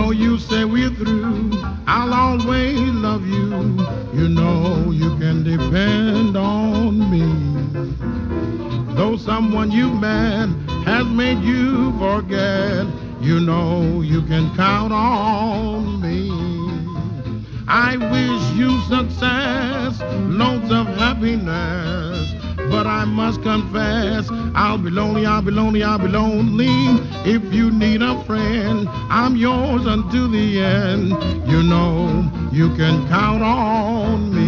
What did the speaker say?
Though you say we're through, I'll always love you. You know you can depend on me. Though someone you met has made you forget, you know you can count on me. I wish you success, loads of happiness, but I must confess, I'll be lonely, I'll be lonely, I'll be lonely. If you need a friend, I'm yours until the end. You know you can count on me.